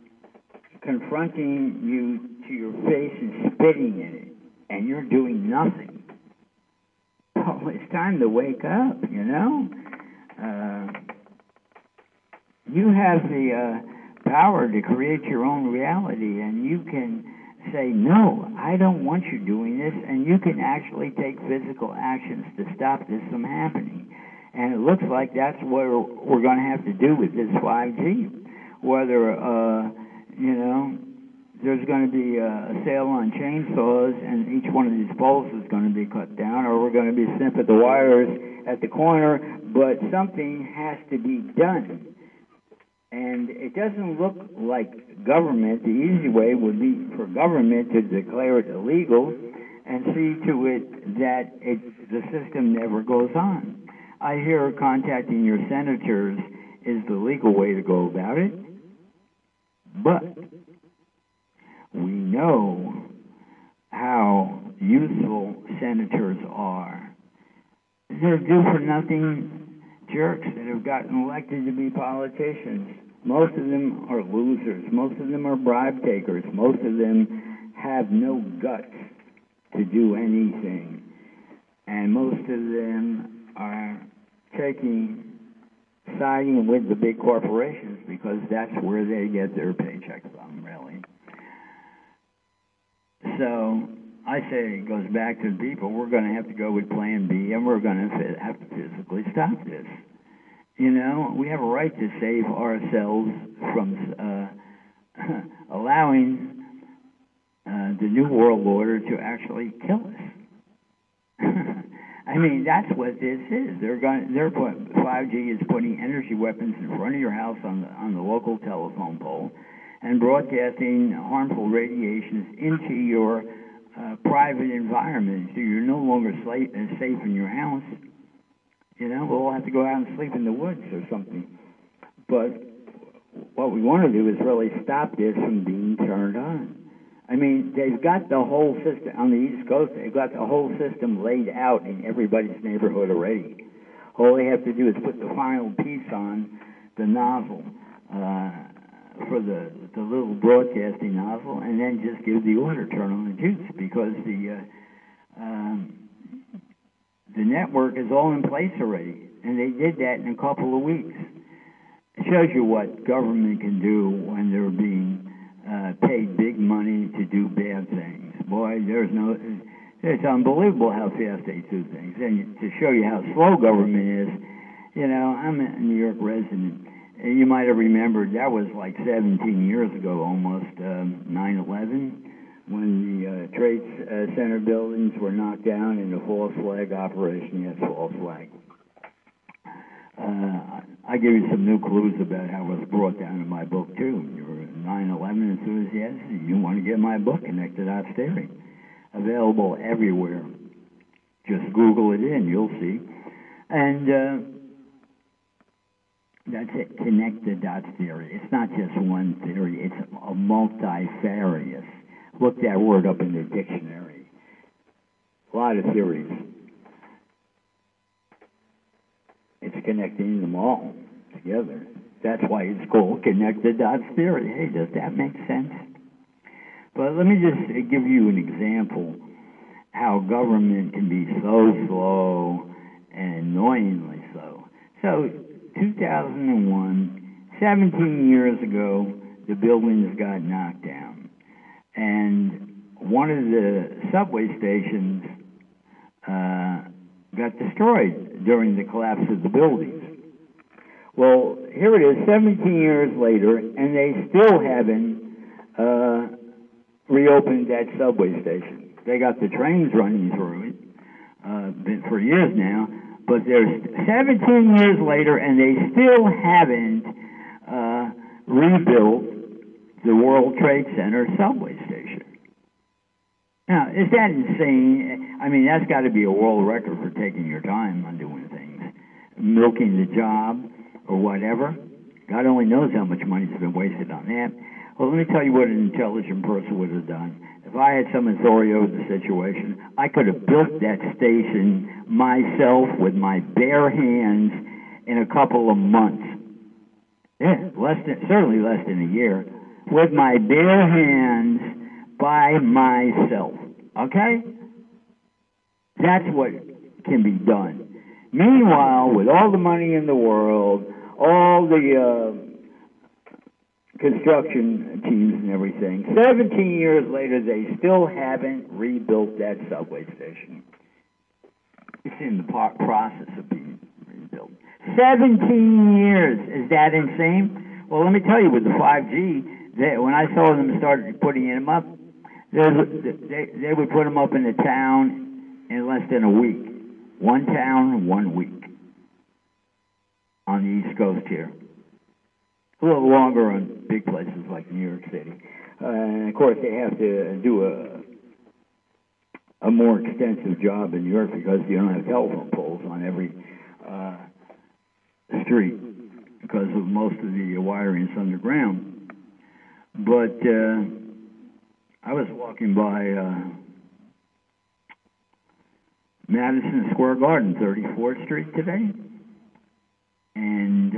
confronting you to your face and spitting in it. And you're doing nothing. Oh, it's time to wake up, you know? You have the power to create your own reality, and you can say, no, I don't want you doing this, and you can actually take physical actions to stop this from happening. And it looks like that's what we're going to have to do with this 5G. Whether, there's going to be a sale on chainsaws and each one of these poles is going to be cut down, or we're going to be snipping the wires at the corner, but something has to be done. And it doesn't look like government. The easy way would be for government to declare it illegal and see to it that the system never goes on. I hear contacting your senators is the legal way to go about it, but we know how useful senators are. They're do-for-nothing jerks that have gotten elected to be politicians. Most of them are losers. Most of them are bribe takers. Most of them have no guts to do anything. And most of them are siding with the big corporations because that's where they get their paycheck from, really. So I say it goes back to the people. We're going to have to go with Plan B, and we're going to have to physically stop this. We have a right to save ourselves from allowing the New World Order to actually kill us. I mean, that's what this is. 5G is putting energy weapons in front of your house on the local telephone pole and broadcasting harmful radiations into your private environment, so you're no longer safe in your house. We'll all have to go out and sleep in the woods or something. But what we want to do is really stop this from being turned on. I mean, they've got the whole system on the East Coast. They've got the whole system laid out in everybody's neighborhood already. All they have to do is put the final piece on the nozzle for the little broadcasting nozzle, and then just give the order, turn on the juice, because the network is all in place already, and they did that in a couple of weeks. It shows you what government can do when they're being paid big money to do bad things. Boy, it's unbelievable how fast they do things. And to show you how slow government is, I'm a New York resident. And you might have remembered that was like 17 years ago almost, 9/11, when the Trade Center buildings were knocked down in the false flag operation. Yes, false flag. I give you some new clues about how it was brought down in my book, too. You're a 9/11 enthusiast, you want to get my book, Connected Dots Theory. Available everywhere. Just Google it in, you'll see. And that's it, Connected Dots Theory. It's not just one theory, it's a multifarious. Look that word up in the dictionary. A lot of theories. It's connecting them all together. That's why it's called Connected Dots Theory. Hey, does that make sense? But let me just give you an example how government can be so slow and annoyingly slow. So, 2001, 17 years ago, the buildings got knocked down. And one of the subway stations got destroyed during the collapse of the buildings. Well, here it is, 17 years later, and they still haven't reopened that subway station. They got the trains running through it been for years now, but there's 17 years later, and they still haven't rebuilt the World Trade Center subway station. Now, is that insane? I mean, that's got to be a world record for taking your time on doing things, milking the job or whatever. God only knows how much money's been wasted on that. Well, let me tell you what an intelligent person would have done. If I had some authority over the situation, I could have built that station myself with my bare hands in a couple of months. Yeah, certainly less than a year. With my bare hands by myself. Okay? That's what can be done. Meanwhile, with all the money in the world, all the construction teams and everything, 17 years later, they still haven't rebuilt that subway station. It's in the process of being rebuilt. 17 years. Is that insane? Well, let me tell you, with the 5G, when I saw them start putting them up, they would put them up in the town in less than a week. One town, 1 week on the East Coast here. A little longer on big places like New York City. And of course, they have to do a more extensive job in New York because you don't have telephone poles on every street because of most of the wiring is underground. But I was walking by Madison Square Garden, 34th Street today, and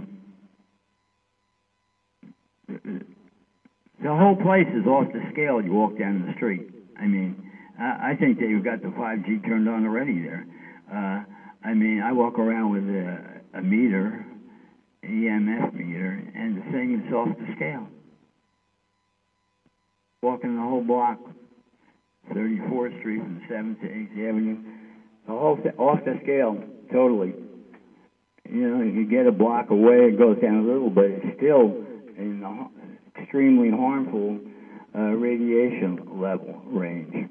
the whole place is off the scale. You walk down the street. I mean, I think they've got the 5G turned on already there. I mean, I walk around with a meter, EMF meter, and the thing is off the scale. Walking the whole block, 34th Street from 7th to 8th Avenue, the whole off the scale, totally. You know, you get a block away, it goes down a little, but it's still in the extremely harmful radiation level range.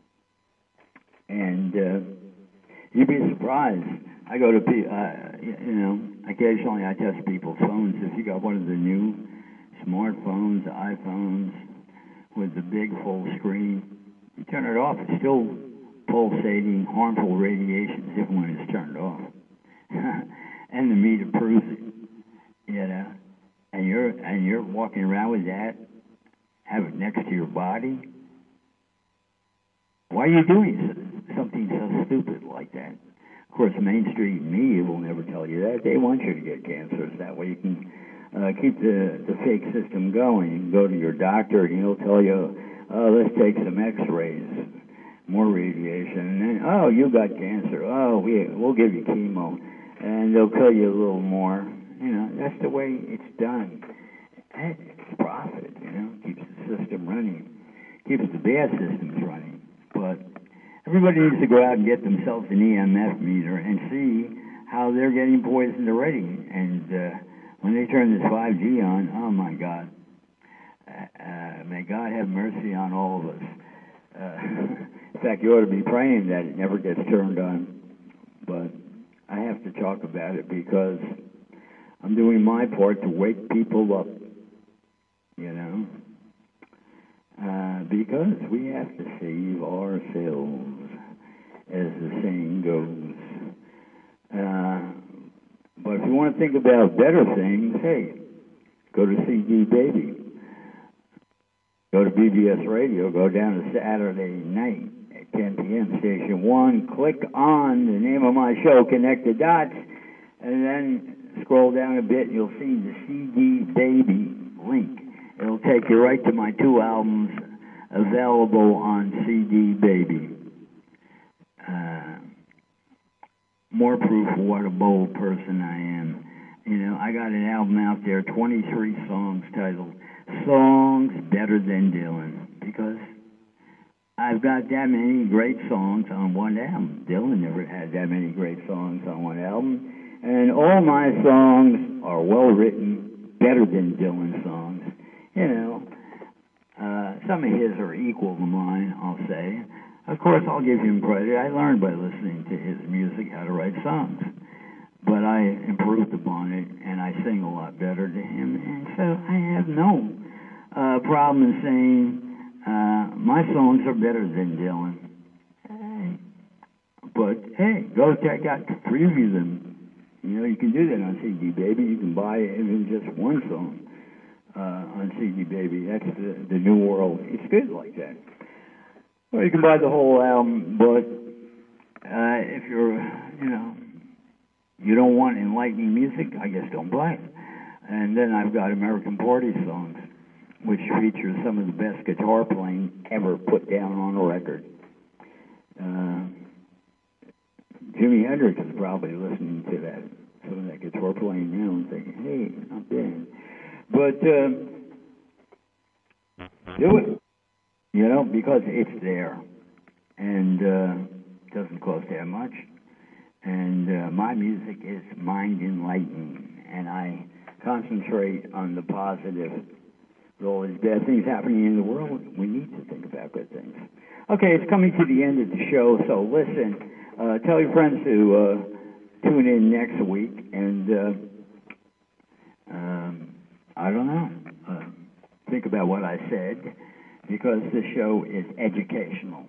And you'd be surprised. I go to, you know, occasionally I test people's phones. If you got one of the new smartphones, iPhones, with the big full screen, you turn it off, it's still pulsating, harmful radiation, even when it's turned off. And the meter proves it, you know. And you're walking around with that, have it next to your body. Why are you doing something so stupid like that? Of course, mainstream media will never tell you that. They want you to get cancers. That way you can keep the fake system going. You can go to your doctor and he'll tell you, oh, let's take some x-rays, more radiation. And then, oh, you got cancer. Oh, we'll give you chemo. And they'll kill you a little more. You know, that's the way it's done. It's profit, you know, keeps the system running, keeps the bad systems running. But everybody needs to go out and get themselves an EMF meter and see how they're getting poisoned already. And when they turn this 5G on, oh my God, may God have mercy on all of us. In fact, you ought to be praying that it never gets turned on. But I have to talk about it because I'm doing my part to wake people up, you know, because we have to save ourselves, as the saying goes. But if you want to think about better things, hey, go to CD Baby. Go to BBS Radio, go down to Saturday night at 10 p.m., Station 1, click on the name of my show, Connect the Dots, and then scroll down a bit and you'll see the CD Baby link. It'll take you right to my 2 albums available on CD Baby. More proof of what a bold person I am. You know, I got an album out there, 23 songs titled Songs Better Than Dylan, because I've got that many great songs on one album. Dylan never had that many great songs on one album. And all my songs are well written, better than Dylan's songs. You know, some of his are equal to mine, I'll say. Of course, I'll give him credit. I learned by listening to his music how to write songs. But I improved upon it, and I sing a lot better to him. And so I have no problem in saying my songs are better than Dylan. But, hey, go check out, preview them. You know, you can do that on CD Baby. You can buy even just one song on CD Baby. That's the New World. It's good like that. Well, you can buy the whole album, but if you're, you know, you don't want enlightening music, I guess don't buy it. And then I've got American Party songs, which feature some of the best guitar playing ever put down on a record. Jimi Hendrix is probably listening to that, some of that guitar playing now and thinking, hey, not bad. But do it, you know, because it's there. And it doesn't cost that much. And my music is mind enlightening, and I concentrate on the positive. With all these bad things happening in the world, we need to think about good things. Okay, it's coming to the end of the show, so listen, tell your friends to tune in next week, and I don't know, think about what I said, because this show is educational.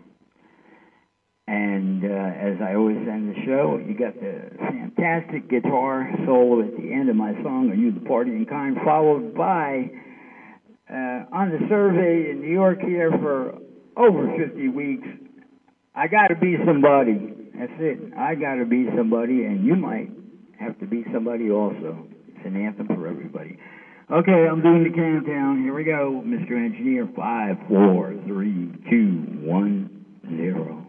And as I always end the show, you got the fantastic guitar solo at the end of my song, Are You the Partying Kind, followed by, on the survey in New York here for over 50 weeks, I Gotta Be Somebody. That's it. I Gotta Be Somebody, and you might have to be somebody also. It's an anthem for everybody. Okay, I'm doing the countdown. Here we go, Mr. Engineer. 5, 4, 3, 2, 1, 0.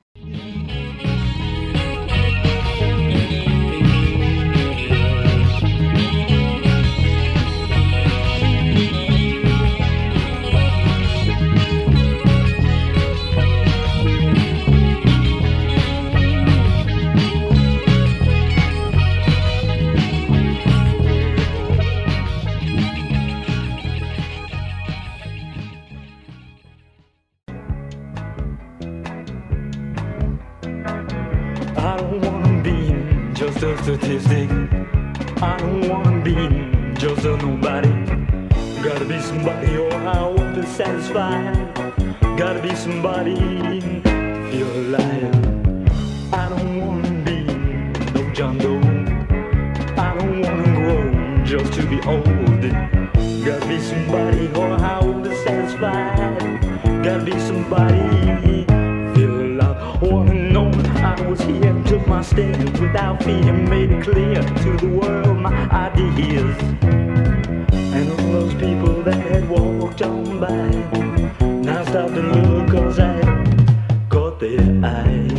I don't wanna be just a statistic. I don't wanna be just a nobody. Gotta be somebody or I won't be satisfied. Gotta be somebody to feel alive. I don't wanna be no John Doe. I don't wanna grow just to be old. Gotta be somebody or I won't be satisfied. Gotta be somebody feel alive. Wanna know I was here, took my stand without fear, made it clear to the world my ideas. And all those people that had walked on by now stopped and looked, cause I caught their eye.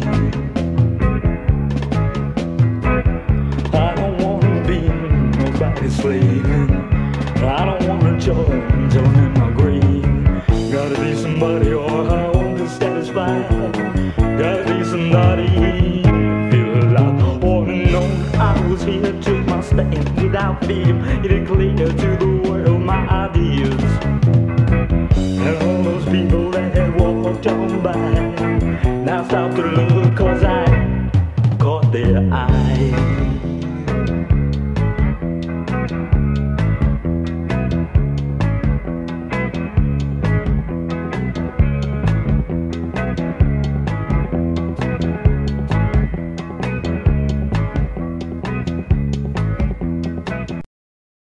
I don't wanna be nobody's slave. I don't wanna join in my grave. Gotta be somebody or I won't be satisfied. Gotta be somebody feel alive. Wanna know I was here, took my stand without fear, made it clear to the